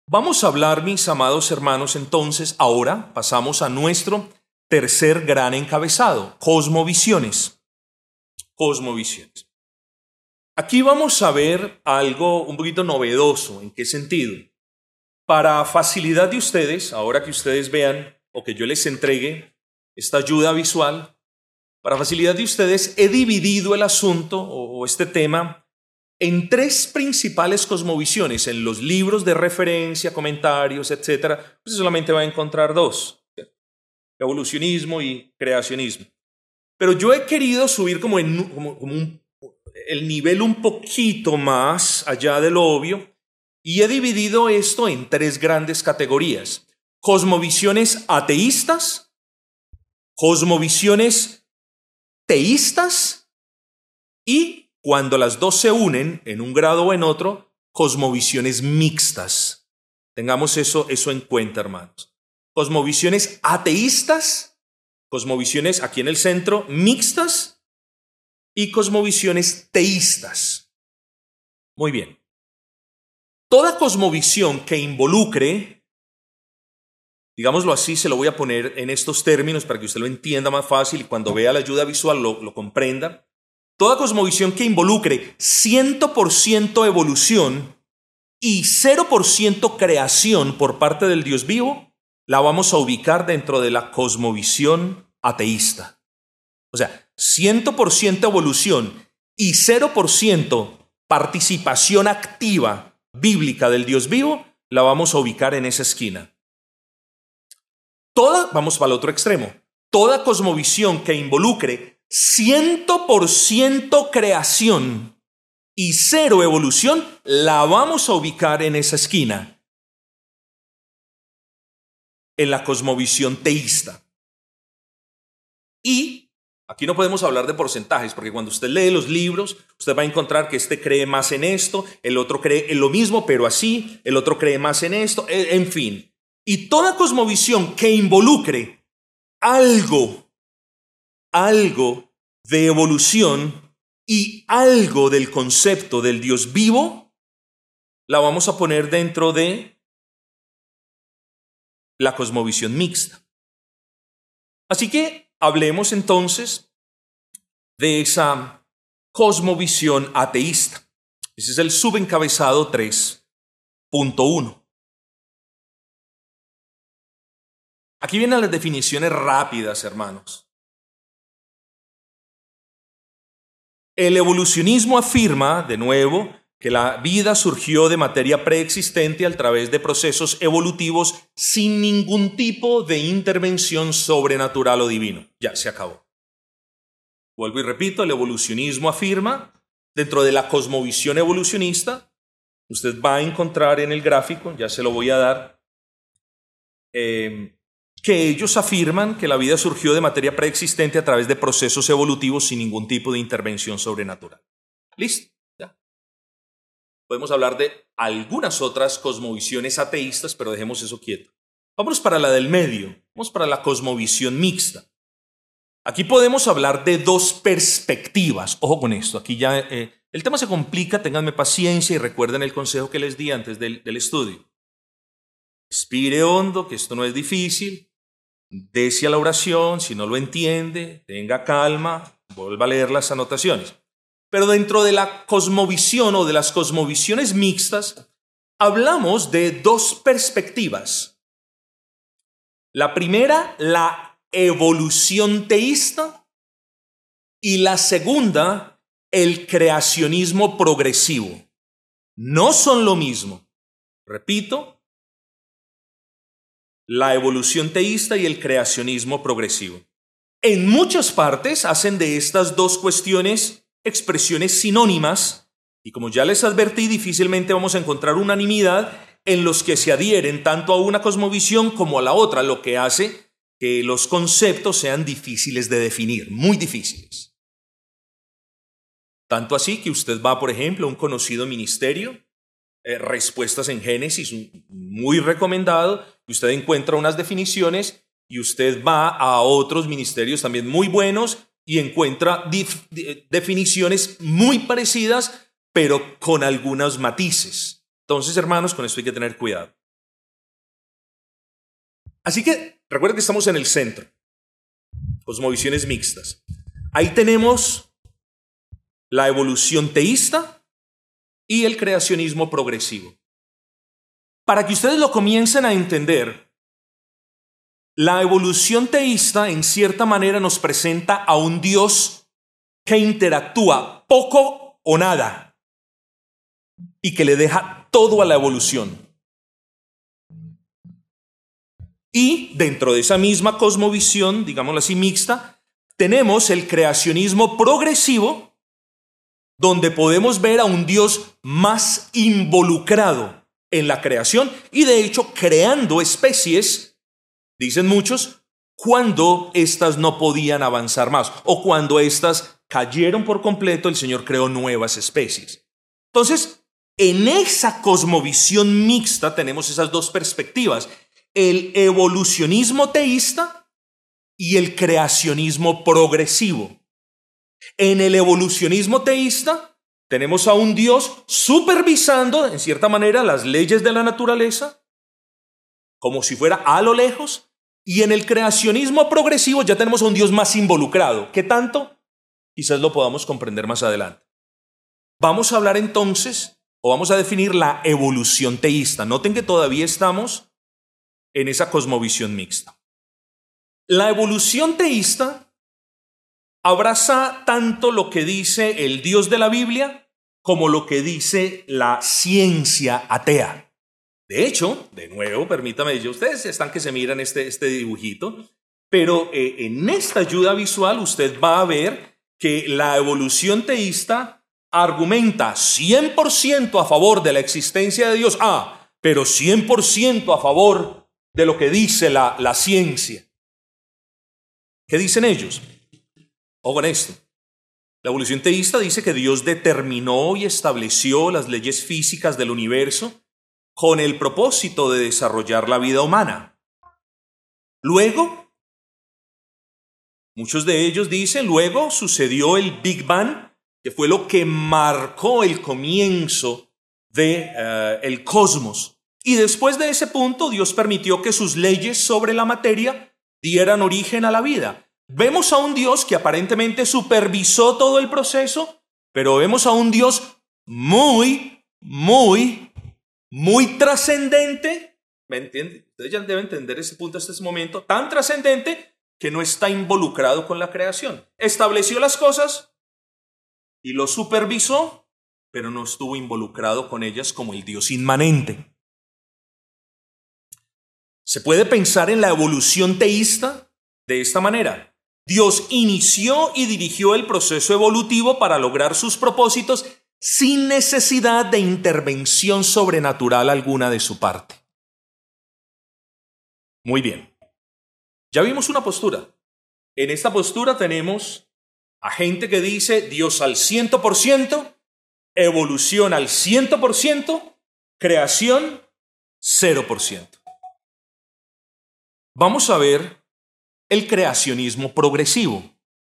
Vamos a hablar, mis amados hermanos, entonces, ahora pasamos a nuestro tercer gran encabezado, cosmovisiones. Cosmovisiones. Aquí vamos a ver algo un poquito novedoso. ¿En qué sentido? Para facilidad de ustedes, ahora que ustedes vean o que yo les entregue esta ayuda visual, para facilidad de ustedes he dividido el asunto o este tema en tres principales cosmovisiones. En los libros de referencia, comentarios, etcétera, pues solamente va a encontrar dos: evolucionismo y creacionismo. Pero yo he querido subir como el nivel un poquito más allá de lo obvio y he dividido esto en tres grandes categorías: cosmovisiones ateístas, cosmovisiones teístas y, cuando las dos se unen en un grado o en otro, cosmovisiones mixtas. Tengamos eso en cuenta, hermanos. Cosmovisiones ateístas, cosmovisiones aquí en el centro mixtas y cosmovisiones teístas. Muy bien. Toda cosmovisión que involucre, digámoslo así, se lo voy a poner en estos términos para que usted lo entienda más fácil y cuando vea la ayuda visual lo comprenda. Toda cosmovisión que involucre 100% evolución y 0% creación por parte del Dios vivo, la vamos a ubicar dentro de la cosmovisión ateísta. O sea, 100% evolución y 0% participación activa bíblica del Dios vivo, la vamos a ubicar en esa esquina. Vamos para el otro extremo, toda cosmovisión que involucre 100% creación y 0 evolución, la vamos a ubicar en esa esquina, en la cosmovisión teísta. Y aquí no podemos hablar de porcentajes, porque cuando usted lee los libros, usted va a encontrar que este cree más en esto, el otro cree en lo mismo, pero así, el otro cree más en esto, en fin. Y toda cosmovisión que involucre algo de evolución y algo del concepto del Dios vivo, la vamos a poner dentro de la cosmovisión mixta. Así que hablemos entonces de esa cosmovisión ateísta. Ese es el subencabezado 3.1. Aquí vienen las definiciones rápidas, hermanos. El evolucionismo afirma, de nuevo, que la vida surgió de materia preexistente a través de procesos evolutivos sin ningún tipo de intervención sobrenatural o divino. Ya, se acabó. Vuelvo y repito, el evolucionismo afirma, dentro de la cosmovisión evolucionista, usted va a encontrar en el gráfico, ya se lo voy a dar, que ellos afirman que la vida surgió de materia preexistente a través de procesos evolutivos sin ningún tipo de intervención sobrenatural. ¿Listo? Ya. Podemos hablar de algunas otras cosmovisiones ateístas, pero dejemos eso quieto. Vámonos para la del medio, vamos para la cosmovisión mixta. Aquí podemos hablar de dos perspectivas. Ojo con esto, aquí ya el tema se complica, ténganme paciencia y recuerden el consejo que les di antes del estudio. Respire hondo, que esto no es difícil. Dese a la oración, si no lo entiende, tenga calma, vuelva a leer las anotaciones. Pero dentro de la cosmovisión o de las cosmovisiones mixtas, hablamos de dos perspectivas. La primera, la evolución teísta, y la segunda, el creacionismo progresivo. No son lo mismo. Repito, la evolución teísta y el creacionismo progresivo. En muchas partes hacen de estas dos cuestiones expresiones sinónimas y, como ya les advertí, difícilmente vamos a encontrar unanimidad en los que se adhieren tanto a una cosmovisión como a la otra, lo que hace que los conceptos sean difíciles de definir, muy difíciles. Tanto así que usted va, por ejemplo, a un conocido ministerio, Respuestas en Génesis, muy recomendado, y usted encuentra unas definiciones y usted va a otros ministerios también muy buenos y encuentra definiciones muy parecidas, pero con algunos matices. Entonces, hermanos, con esto hay que tener cuidado. Así que recuerden que estamos en el centro, cosmovisiones mixtas. Ahí tenemos la evolución teísta y el creacionismo progresivo. Para que ustedes lo comiencen a entender, la evolución teísta en cierta manera nos presenta a un Dios que interactúa poco o nada y que le deja todo a la evolución. Y dentro de esa misma cosmovisión, digámoslo así, mixta, tenemos el creacionismo progresivo, donde podemos ver a un Dios más involucrado en la creación y de hecho creando especies, dicen muchos, cuando éstas no podían avanzar más o cuando éstas cayeron por completo, el Señor creó nuevas especies. Entonces, en esa cosmovisión mixta tenemos esas dos perspectivas, el evolucionismo teísta y el creacionismo progresivo. En el evolucionismo teísta tenemos a un Dios supervisando, en cierta manera, las leyes de la naturaleza, como si fuera a lo lejos, y en el creacionismo progresivo ya tenemos a un Dios más involucrado. ¿Qué tanto? Quizás lo podamos comprender más adelante. Vamos a hablar entonces, o vamos a definir la evolución teísta. Noten que todavía estamos en esa cosmovisión mixta. La evolución teísta abraza tanto lo que dice el Dios de la Biblia como lo que dice la ciencia atea. De hecho, de nuevo, permítame, ustedes están que se miran este dibujito, pero en esta ayuda visual usted va a ver que la evolución teísta argumenta 100% a favor de la existencia de Dios, pero 100% a favor de lo que dice la ciencia. ¿Qué dicen ellos? Ojo con esto. La evolución teísta dice que Dios determinó y estableció las leyes físicas del universo con el propósito de desarrollar la vida humana. Luego, muchos de ellos dicen, luego sucedió el Big Bang, que fue lo que marcó el comienzo del cosmos. Y después de ese punto, Dios permitió que sus leyes sobre la materia dieran origen a la vida. Vemos a un Dios que aparentemente supervisó todo el proceso, pero vemos a un Dios muy trascendente. ¿Me entienden? Ustedes ya deben entender ese punto hasta ese momento. Tan trascendente que no está involucrado con la creación. Estableció las cosas y lo supervisó, pero no estuvo involucrado con ellas como el Dios inmanente. Se puede pensar en la evolución teísta de esta manera. Dios inició y dirigió el proceso evolutivo para lograr sus propósitos sin necesidad de intervención sobrenatural alguna de su parte. Muy bien. Ya vimos una postura. En esta postura tenemos a gente que dice Dios al 100%, evolución al 100%, creación 0%. Vamos a ver el creacionismo progresivo.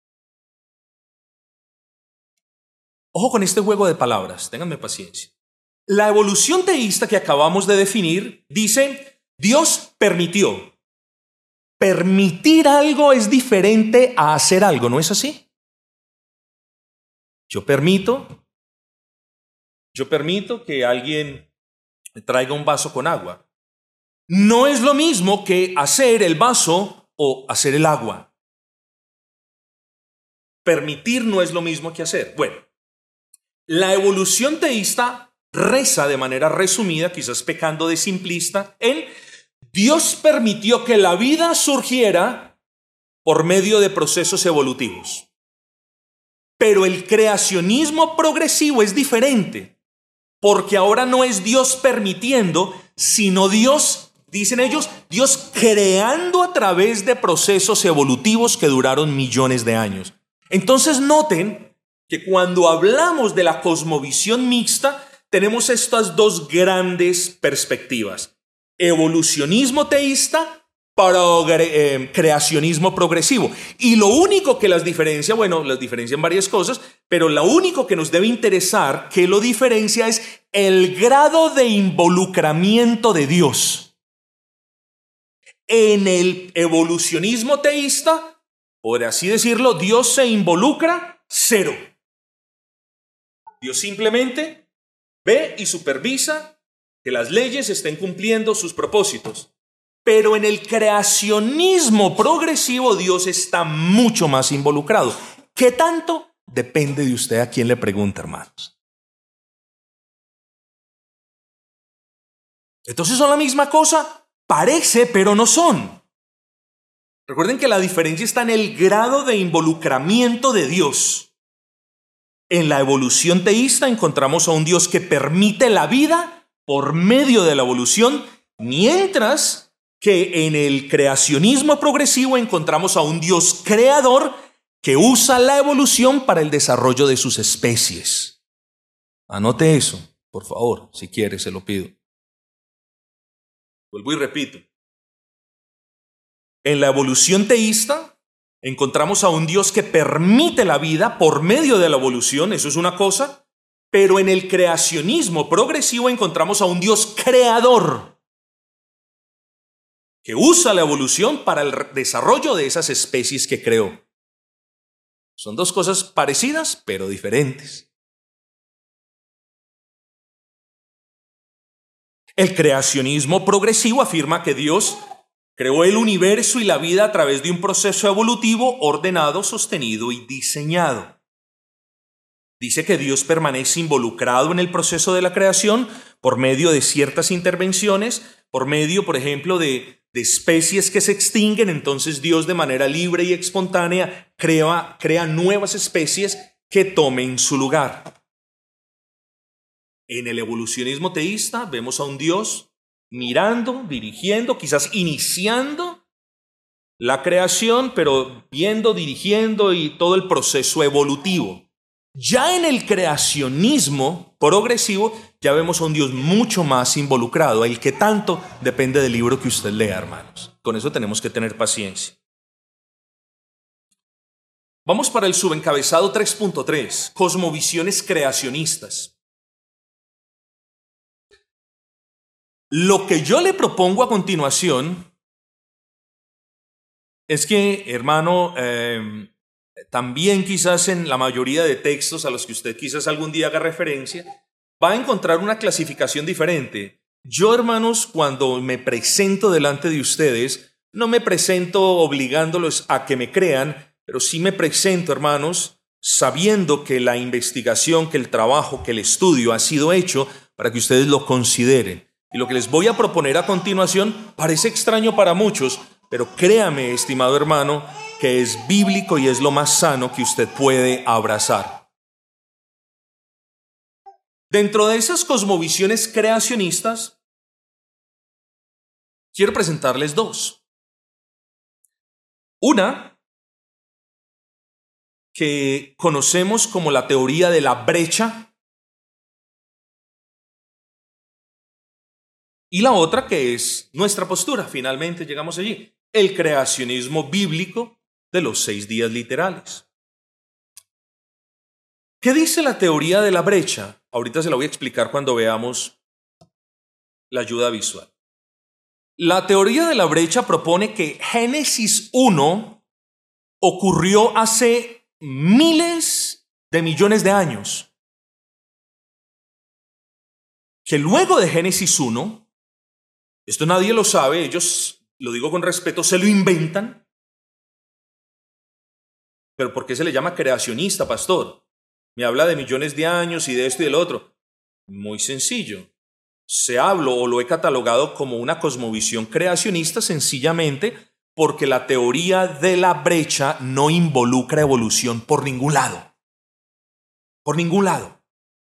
Ojo con este juego de palabras, ténganme paciencia. La evolución teísta que acabamos de definir dice, Dios permitió. Permitir algo es diferente a hacer algo, ¿no es así? Yo permito que alguien me traiga un vaso con agua. No es lo mismo que hacer el vaso o hacer el agua. Permitir no es lo mismo que hacer. Bueno, la evolución teísta reza de manera resumida, quizás pecando de simplista, en Dios permitió que la vida surgiera por medio de procesos evolutivos. Pero el creacionismo progresivo es diferente, porque ahora no es Dios permitiendo, sino Dios, dicen ellos, Dios creando a través de procesos evolutivos que duraron millones de años. Entonces noten que cuando hablamos de la cosmovisión mixta, tenemos estas dos grandes perspectivas. Evolucionismo teísta, creacionismo progresivo. Y lo único que las diferencia, bueno, las diferencian varias cosas, pero lo único que nos debe interesar, que lo diferencia, es el grado de involucramiento de Dios. en el evolucionismo teísta, por así decirlo, Dios se involucra cero. Dios simplemente ve y supervisa que las leyes estén cumpliendo sus propósitos. Pero en el creacionismo progresivo Dios está mucho más involucrado. ¿Qué tanto? Depende de usted a quién le pregunta, hermanos. Entonces, ¿son la misma cosa? Parece, pero no son. Recuerden que la diferencia está en el grado de involucramiento de Dios. En la evolución teísta encontramos a un Dios que permite la vida por medio de la evolución, mientras que en el creacionismo progresivo encontramos a un Dios creador que usa la evolución para el desarrollo de sus especies. Anote eso, por favor, si quiere, se lo pido. Vuelvo y repito. En la evolución teísta encontramos a un Dios que permite la vida por medio de la evolución, eso es una cosa, pero en el creacionismo progresivo encontramos a un Dios creador que usa la evolución para el desarrollo de esas especies que creó. Son dos cosas parecidas, pero diferentes. El creacionismo progresivo afirma que Dios creó el universo y la vida a través de un proceso evolutivo ordenado, sostenido y diseñado. Dice que Dios permanece involucrado en el proceso de la creación por medio de ciertas intervenciones, por medio, por ejemplo, de especies que se extinguen. Entonces Dios, de manera libre y espontánea, crea nuevas especies que tomen su lugar. En el evolucionismo teísta vemos a un Dios mirando, dirigiendo, quizás iniciando la creación, pero viendo, dirigiendo y todo el proceso evolutivo. Ya en el creacionismo progresivo ya vemos a un Dios mucho más involucrado, el que tanto depende del libro que usted lea, hermanos. Con eso tenemos que tener paciencia. Vamos para el subencabezado 3.3, cosmovisiones creacionistas. Lo que yo le propongo a continuación es que, hermano, también quizás en la mayoría de textos a los que usted quizás algún día haga referencia, va a encontrar una clasificación diferente. Yo, hermanos, cuando me presento delante de ustedes, no me presento obligándolos a que me crean, pero sí me presento, hermanos, sabiendo que la investigación, que el trabajo, que el estudio ha sido hecho para que ustedes lo consideren. Y lo que les voy a proponer a continuación parece extraño para muchos, pero créame, estimado hermano, que es bíblico y es lo más sano que usted puede abrazar. Dentro de esas cosmovisiones creacionistas, quiero presentarles dos. Una, que conocemos como la teoría de la brecha, y la otra que es nuestra postura, finalmente llegamos allí, el creacionismo bíblico de los 6 días literales. ¿Qué dice la teoría de la brecha? Ahorita se la voy a explicar cuando veamos la ayuda visual. La teoría de la brecha propone que Génesis 1 ocurrió hace miles de millones de años. Que luego de Génesis 1, esto nadie lo sabe, ellos, lo digo con respeto, se lo inventan. ¿Pero por qué se le llama creacionista, pastor? Me habla de millones de años y de esto y del otro. Muy sencillo. Se hablo o lo he catalogado como una cosmovisión creacionista sencillamente porque la teoría de la brecha no involucra evolución por ningún lado. Por ningún lado.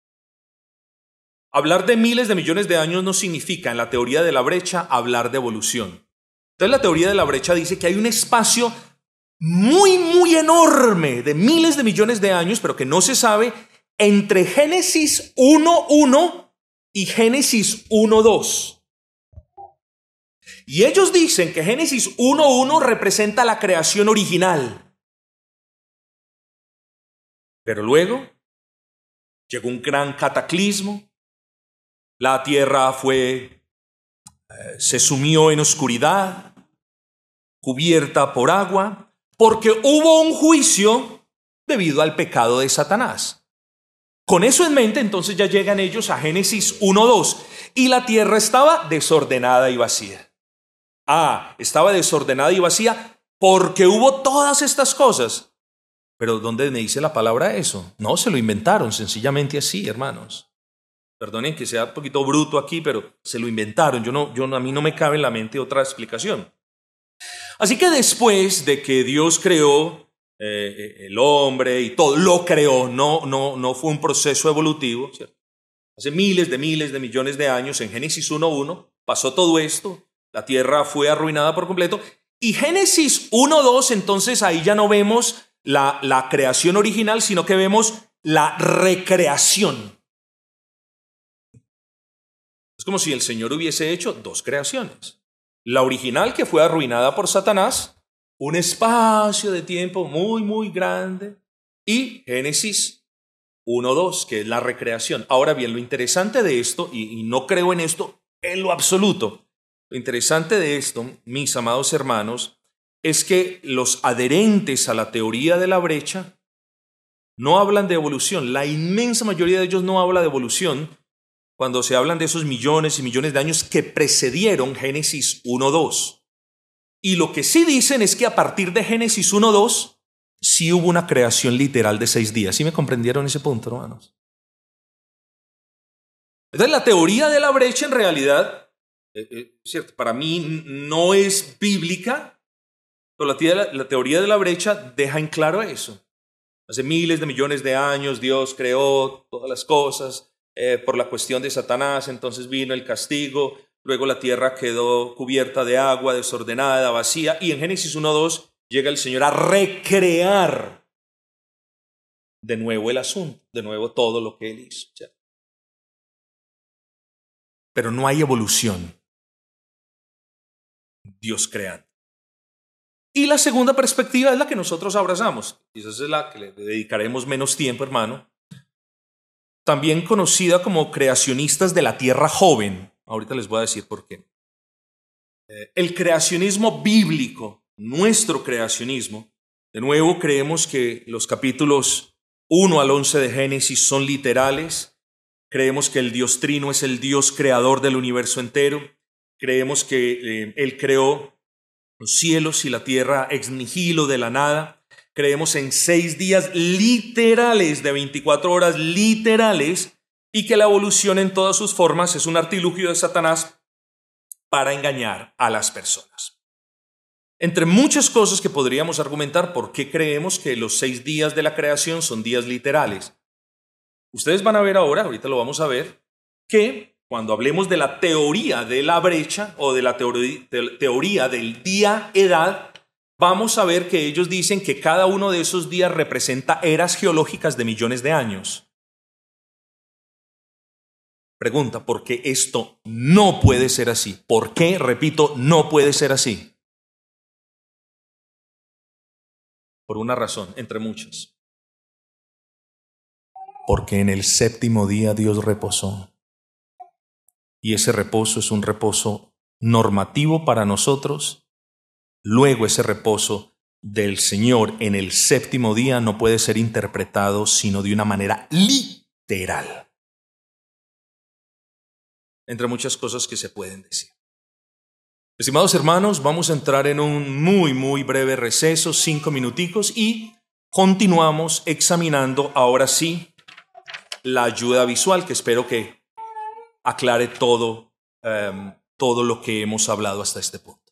Hablar de miles de millones de años no significa, en la teoría de la brecha, hablar de evolución. Entonces la teoría de la brecha dice que hay un espacio muy, muy enorme de miles de millones de años, pero que no se sabe, entre Génesis 1.1 y Génesis 1.2. Y ellos dicen que Génesis 1.1 representa la creación original. Pero luego llegó un gran cataclismo. La tierra se sumió en oscuridad, cubierta por agua, porque hubo un juicio debido al pecado de Satanás. Con eso en mente, entonces ya llegan ellos a Génesis 1:2, y la tierra estaba desordenada y vacía. Estaba desordenada y vacía porque hubo todas estas cosas. Pero ¿dónde me dice la palabra eso? No, se lo inventaron, sencillamente así, hermanos. Perdonen que sea un poquito bruto aquí, pero se lo inventaron. A mí no me cabe en la mente otra explicación. Así que después de que Dios creó el hombre y todo, lo creó, no fue un proceso evolutivo, ¿cierto? Hace miles de millones de años, en Génesis 1:1, pasó todo esto, la tierra fue arruinada por completo, y Génesis 1:2, entonces ahí ya no vemos la creación original, sino que vemos la recreación. Es como si el Señor hubiese hecho dos creaciones. La original, que fue arruinada por Satanás, un espacio de tiempo muy, muy grande, y Génesis 1:2, que es la recreación. Ahora bien, lo interesante de esto, y no creo en esto en lo absoluto, lo interesante de esto, mis amados hermanos, es que los adherentes a la teoría de la brecha no hablan de evolución. La inmensa mayoría de ellos no habla de evolución cuando se hablan de esos millones y millones de años que precedieron Génesis 1:2. Y lo que sí dicen es que a partir de Génesis 1:2 sí hubo una creación literal de 6 días. ¿Sí me comprendieron ese punto, hermanos? Entonces la teoría de la brecha en realidad, cierto, para mí no es bíblica, pero la teoría de la brecha deja en claro eso. Hace miles de millones de años Dios creó todas las cosas por la cuestión de Satanás, entonces vino el castigo, luego la tierra quedó cubierta de agua, desordenada, vacía, y en Génesis 1:2 llega el Señor a recrear de nuevo el asunto, de nuevo todo lo que Él hizo. Pero no hay evolución. Dios creando. Y la segunda perspectiva es la que nosotros abrazamos. Quizás es la que le dedicaremos menos tiempo, hermano. También conocida como creacionistas de la tierra joven. Ahorita les voy a decir por qué. El creacionismo bíblico, nuestro creacionismo, de nuevo creemos que los capítulos 1 al 11 de Génesis son literales. Creemos que el Dios Trino es el Dios creador del universo entero. Creemos que Él creó los cielos y la tierra ex nihilo, de la nada. Creemos en 6 días literales de 24 horas literales, y que la evolución en todas sus formas es un artilugio de Satanás para engañar a las personas. Entre muchas cosas que podríamos argumentar por qué creemos que los 6 días de la creación son días literales. Ustedes van a ver ahorita lo vamos a ver, que cuando hablemos de la teoría de la brecha o de la teoría del día-edad, vamos a ver que ellos dicen que cada uno de esos días representa eras geológicas de millones de años. Pregunta, ¿por qué esto no puede ser así? ¿Por qué, repito, no puede ser así? Por una razón, entre muchas. Porque en el 7º día Dios reposó. Y ese reposo es un reposo normativo para nosotros. Luego ese reposo del Señor en el 7º día no puede ser interpretado sino de una manera literal. Entre muchas cosas que se pueden decir. Estimados hermanos, vamos a entrar en un muy, muy breve receso, 5 minuticos, y continuamos examinando ahora sí la ayuda visual, que espero que aclare todo lo que hemos hablado hasta este punto.